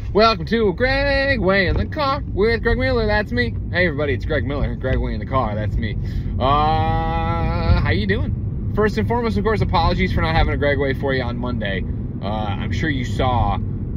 Welcome to Greg Way in the Car with Greg Miller. That's me. Hey everybody, it's Greg Miller. Greg Way in the Car. That's me. How you doing? First and foremost, of course, apologies for not having a Greg Way for you on Monday. I'm sure you saw.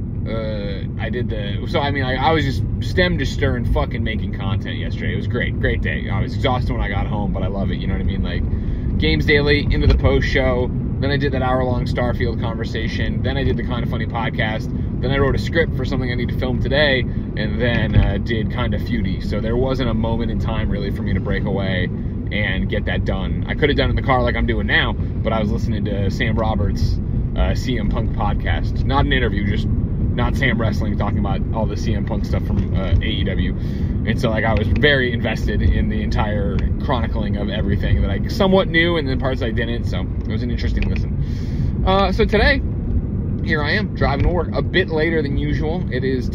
I was just stem to stern fucking making content yesterday. It was great day. I was exhausted when I got home, but I love it. You know what I mean? Like Games Daily into the post show. Then I did that hour-long Starfield conversation. Then I did the Kind of Funny podcast. Then I wrote a script for something I need to film today, and then did Kind of Feudy. So there wasn't a moment in time really for me to break away and get that done. I could have done it in the car like I'm doing now, but I was listening to Sam Roberts' CM Punk podcast. Not an interview, just not Sam Wrestling talking about all the CM Punk stuff from AEW. And so like I was very invested in the entire chronicling of everything that I somewhat knew and then parts I didn't. So it was an interesting listen. So today, here I am, driving to work a bit later than usual. It is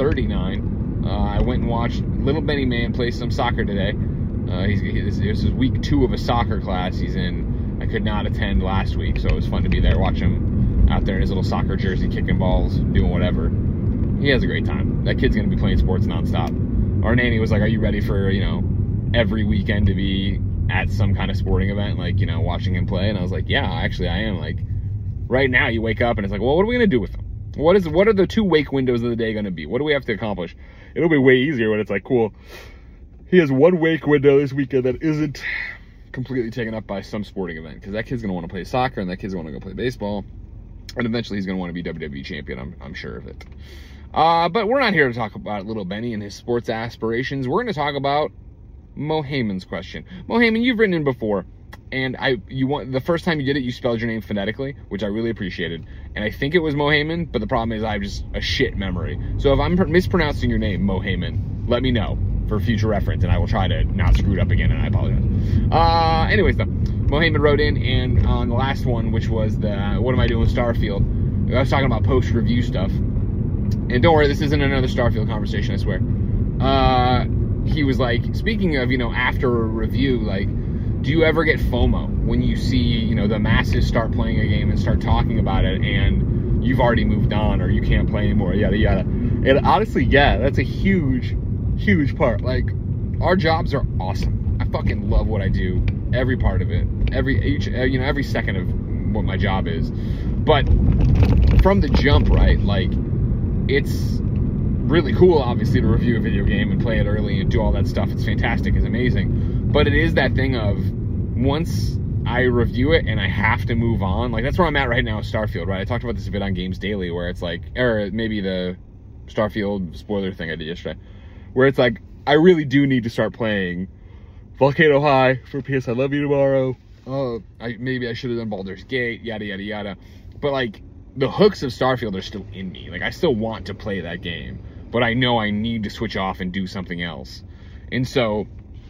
10:39. I went and watched Little Benny Man play some soccer today. This is week 2 of a soccer class he's in. I could not attend last week, so it was fun to be there, watch him out there in his little soccer jersey, kicking balls, doing whatever. He has a great time. That kid's going to be playing sports nonstop. Our nanny was like, are you ready for, every weekend to be at some kind of sporting event, like, watching him play? And I was like, yeah, actually I am. Like, right now you wake up and it's like, well, what are we going to do with him? What are the 2 wake windows of the day going to be? What do we have to accomplish? It'll be way easier when it's like, cool, he has 1 wake window this weekend that isn't completely taken up by some sporting event, because that kid's going to want to play soccer and that kid's going to go play baseball, and eventually he's going to want to be WWE champion. I'm sure of it. But we're not here to talk about Little Benny and his sports aspirations. We're going to talk about Mo Heyman's question. Mo Heyman, you've written in before, and the first time you did it, you spelled your name phonetically, which I really appreciated. And I think it was Mo Heyman, but the problem is I have just a shit memory. So if I'm mispronouncing your name, Mo Heyman, let me know for future reference, and I will try to not screw it up again, and I apologize. Anyways, though, Mo Heyman wrote in, and on the last one, which was the What Am I Doing with Starfield, I was talking about post-review stuff. And don't worry, this isn't another Starfield conversation, I swear. He was like, speaking of, after a review, like, do you ever get FOMO when you see, the masses start playing a game and start talking about it and you've already moved on or you can't play anymore, yada, yada. And honestly, yeah, that's a huge part. Like, our jobs are awesome. I fucking love what I do. Every part of it. Every second of what my job is. But from the jump, right, like, it's really cool, obviously, to review a video game and play it early and do all that stuff. It's fantastic. It's amazing. But it is that thing of, once I review it and I have to move on, like, that's where I'm at right now with Starfield, right? I talked about this a bit on Games Daily, where it's like, or maybe the Starfield spoiler thing I did yesterday, where it's like, I really do need to start playing Volcano High for PS I Love You tomorrow. Maybe I should have done Baldur's Gate, yada, yada, yada. But, like, the hooks of Starfield are still in me. Like, I still want to play that game, but I know I need to switch off and do something else. And so,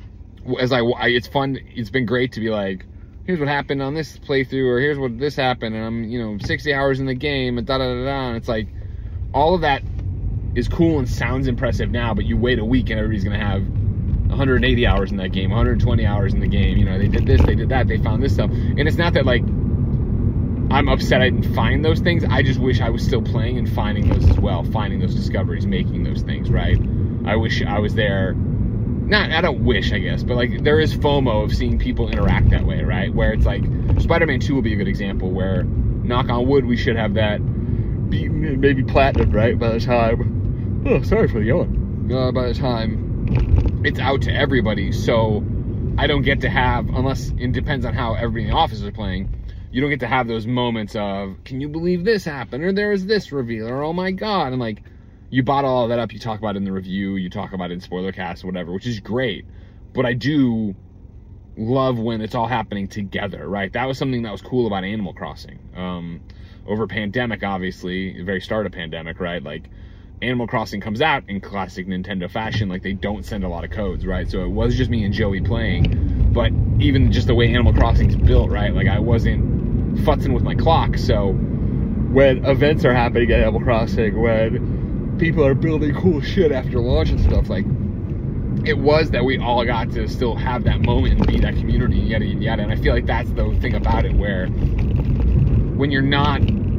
it's fun. It's been great to be like, here's what happened on this playthrough, or here's what this happened, and I'm, 60 hours in the game, and da-da-da-da. And it's like, all of that is cool and sounds impressive now, but you wait a week and everybody's going to have 180 hours in that game, 120 hours in the game. They did this, they did that, they found this stuff. And it's not that, like, I'm upset I didn't find those things. I just wish I was still playing and finding those as well, finding those discoveries, making those things, right? I wish I was there. I don't wish, I guess, but, like, there is FOMO of seeing people interact that way, right? Where it's like, Spider-Man 2 will be a good example, where, knock on wood, we should have that beaten, maybe platinum, right, by the time, sorry for the yelling, by the time it's out to everybody. So I don't get to have, unless it depends on how everybody in the office is playing, you don't get to have those moments of, can you believe this happened, or there was this reveal, or oh my god, and, like, you bottle all that up, you talk about it in the review, you talk about it in spoiler cast, whatever, which is great. But I do love when it's all happening together, right? That was something that was cool about Animal Crossing. Over pandemic, obviously, the very start of pandemic, right? Like, Animal Crossing comes out in classic Nintendo fashion, like, they don't send a lot of codes, right? So it was just me and Joey playing, but even just the way Animal Crossing's built, right? Like, I wasn't futzing with my clock, so when events are happening at Animal Crossing, when people are building cool shit after launch and stuff, like, it was that we all got to still have that moment and be that community, yada, yada, yada. And I feel like that's the thing about it, where when you're not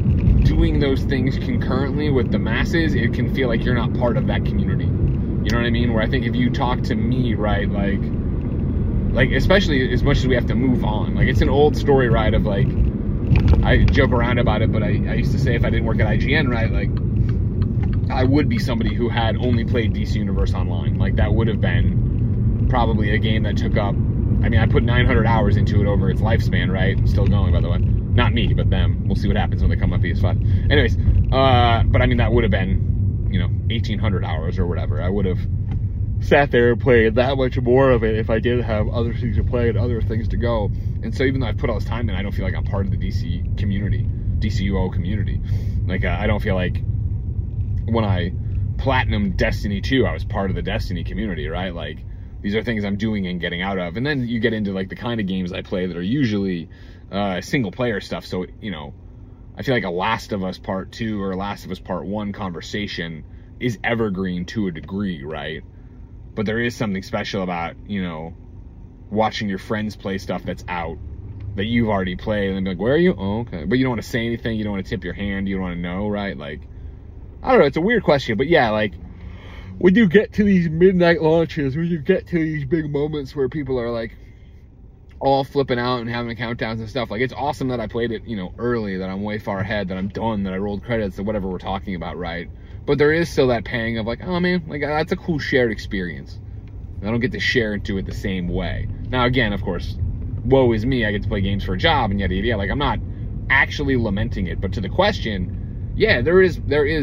doing those things concurrently with the masses, it can feel like you're not part of that community. You know what I mean? Where I think if you talk to me, right, like especially as much as we have to move on, like it's an old story, right, of like, I joke around about it, but I used to say if I didn't work at IGN, right, like I would be somebody who had only played DC Universe Online. Like that would have been probably a game that took up, I mean, I put 900 hours into it over its lifespan, right? Still going, by the way. Not me, but them. We'll see what happens when they come on PS5. Anyways, but I mean, that would have been, you know, 1,800 hours or whatever. I would have sat there and played that much more of it if I did have other things to play and other things to go. And so even though I've put all this time in, I don't feel like I'm part of the DC community, DCUO community. Like, I don't feel like when I platinumed Destiny 2, I was part of the Destiny community, right? Like, these are things I'm doing and getting out of. And then you get into, like, the kind of games I play that are usually single-player stuff. So, you know, I feel like a Last of Us Part 2 or Last of Us Part 1 conversation is evergreen to a degree, right? But there is something special about, you know, watching your friends play stuff that's out, that you've already played, and then be like, where are you? Oh, okay. But you don't want to say anything, you don't want to tip your hand, you don't want to know, right? Like, I don't know, it's a weird question, but yeah, like, when you get to these midnight launches, when you get to these big moments where people are, like, all flipping out and having countdowns and stuff, like, it's awesome that I played it, you know, early, that I'm way far ahead, that I'm done, that I rolled credits, that whatever we're talking about, right? But there is still that pang of, like, oh, man, like, that's a cool shared experience. I don't get to share into it the same way. Now, again, of course, woe is me, I get to play games for a job and yada, yada, yada. Like, I'm not actually lamenting it, but to the question, yeah, there is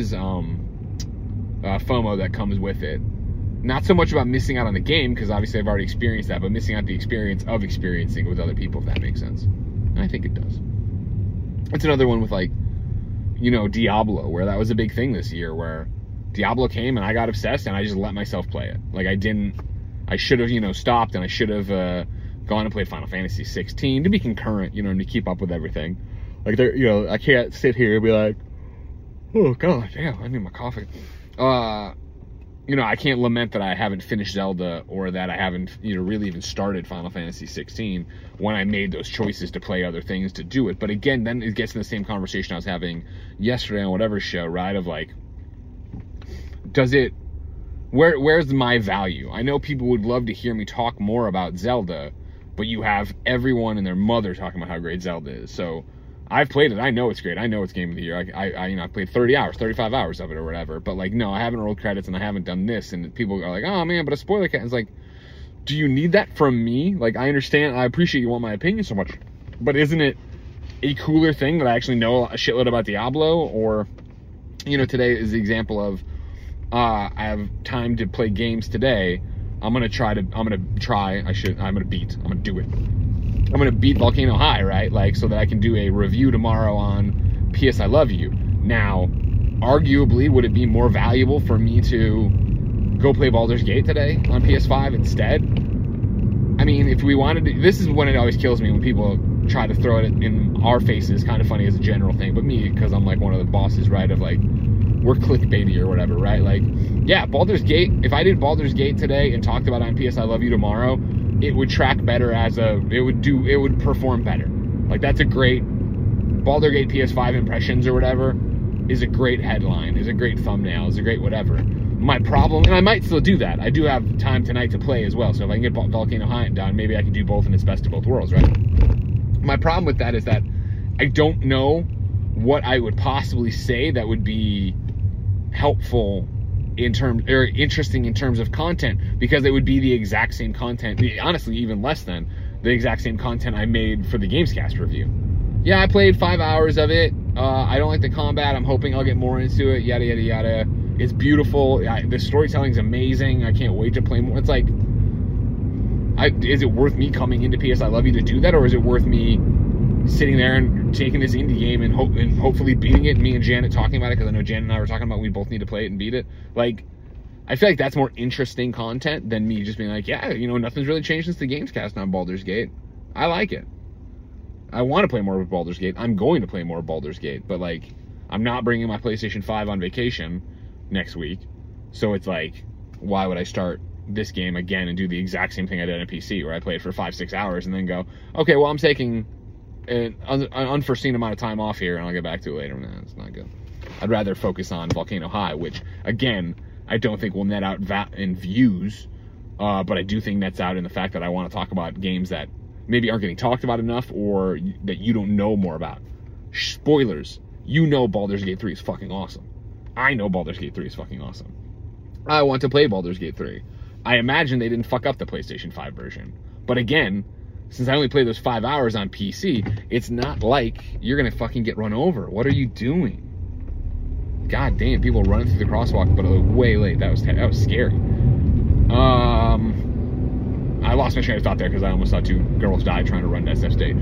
FOMO that comes with it. Not so much about missing out on the game, because obviously I've already experienced that, but missing out the experience of experiencing it with other people, if that makes sense. And I think it does. It's another one with, like, you know, Diablo, where that was a big thing this year, where Diablo came and I got obsessed and I just let myself play it. Like, I should have, you know, stopped, and I should have gone and played Final Fantasy 16 to be concurrent, you know, and to keep up with everything. Like, there, you know, I can't sit here and be like, oh god, damn, I need my coffee. You know, I can't lament that I haven't finished Zelda, or that I haven't, you know, really even started Final Fantasy 16 when I made those choices to play other things to do it. But again, then it gets in the same conversation I was having yesterday on whatever show, right? Of like, does it, where's my value? I know people would love to hear me talk more about Zelda, but you have everyone and their mother talking about how great Zelda is. So I've played it. I know it's great. I know it's game of the year. I you know, I played 30 hours, 35 hours of it or whatever. But like, no, I haven't rolled credits and I haven't done this. And people are like, oh man, but a spoiler cat. It's like, do you need that from me? Like, I understand. I appreciate you want my opinion so much, but isn't it a cooler thing that I actually know a shitload about Diablo? Or, you know, today is the example of, I have time to play games today. I'm gonna beat Volcano High, right? Like, so that I can do a review tomorrow on PS I Love You. Now, arguably, would it be more valuable for me to go play Baldur's Gate today on PS5 instead? I mean, if we wanted to, this is when it always kills me when people try to throw it in our faces, kind of funny as a general thing, but me, because I'm like one of the bosses, right, of like, we're clickbaity or whatever, right? Like, yeah, Baldur's Gate, if I did Baldur's Gate today and talked about it on PS I Love You tomorrow, it would track better it would perform better. Like, that's a great, Baldur's Gate PS5 impressions or whatever is a great headline, is a great thumbnail, is a great whatever. My problem, and I might still do that, I do have time tonight to play as well, so if I can get Volcano High done, maybe I can do both in its best of both worlds, right? My problem with that is that I don't know what I would possibly say that would be helpful in terms, or interesting in terms of content, because it would be the exact same content, honestly even less than the exact same content I made for the Gamescast review. Yeah, I played 5 hours of it. I don't like the combat. I'm hoping I'll get more into it, yada yada yada. It's beautiful. The storytelling's amazing. I can't wait to play more. It's like, is it worth me coming into PS I Love You to do that, or is it worth me sitting there and taking this indie game and hopefully beating it, and me and Janet talking about it, because I know Janet and I were talking about we both need to play it and beat it. Like, I feel like that's more interesting content than me just being like, yeah, you know, nothing's really changed since the Gamescast on Baldur's Gate. I like it. I want to play more of Baldur's Gate. I'm going to play more of Baldur's Gate, but like, I'm not bringing my PlayStation 5 on vacation next week, so it's like, why would I start this game again and do the exact same thing I did on PC, where I played for 5-6 hours and then go, okay, well, I'm taking an unforeseen amount of time off here, and I'll get back to it later. Nah, it's not good. I'd rather focus on Volcano High, which, again, I don't think will net out in views, but I do think nets out in the fact that I want to talk about games that maybe aren't getting talked about enough or that you don't know more about. Spoilers. You know Baldur's Gate 3 is fucking awesome. I know Baldur's Gate 3 is fucking awesome. I want to play Baldur's Gate 3. I imagine they didn't fuck up the PlayStation 5 version. But again, since I only played those 5 hours on PC, it's not like you're going to fucking get run over. What are you doing? God damn, people running through the crosswalk, but way late. That was scary. I lost my train of thought there because I almost saw 2 girls die trying to run to SF State.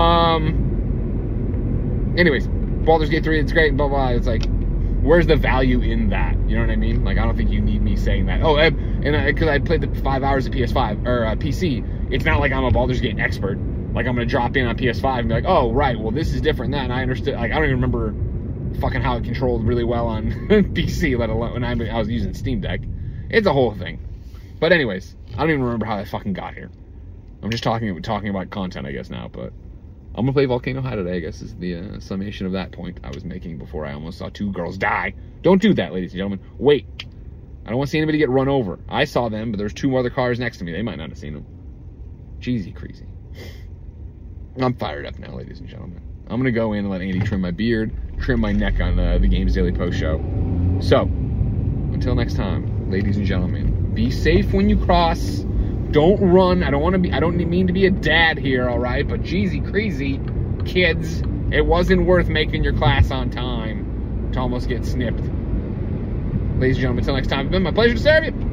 Anyways, Baldur's Gate 3, it's great, blah, blah. It's like, where's the value in that? You know what I mean? Like, I don't think you need me saying that. Oh, and because I played the 5 hours of PS5, or PC, it's not like I'm a Baldur's Gate expert. Like, I'm going to drop in on PS5 and be like, oh, right, well, this is different than that. And I understood, like, I don't even remember fucking how it controlled really well on PC, let alone when I was using Steam Deck. It's a whole thing. But anyways, I don't even remember how I fucking got here. I'm just talking about content, I guess, now, but I'm gonna play Volcano High today, I guess, is the summation of that point I was making before I almost saw 2 girls die. Don't do that, ladies and gentlemen. Wait. I don't want to see anybody get run over. I saw them, but there's 2 other cars next to me. They might not have seen them. Jeezy crazy. I'm fired up now, ladies and gentlemen. I'm gonna go in and let Andy trim my beard, trim my neck on the Games Daily Post show. So, until next time, ladies and gentlemen, be safe when you cross. Don't run. I don't mean to be a dad here, all right? But Jeezy crazy, kids, it wasn't worth making your class on time to almost get snipped. Ladies and gentlemen, until next time, it's been my pleasure to serve you.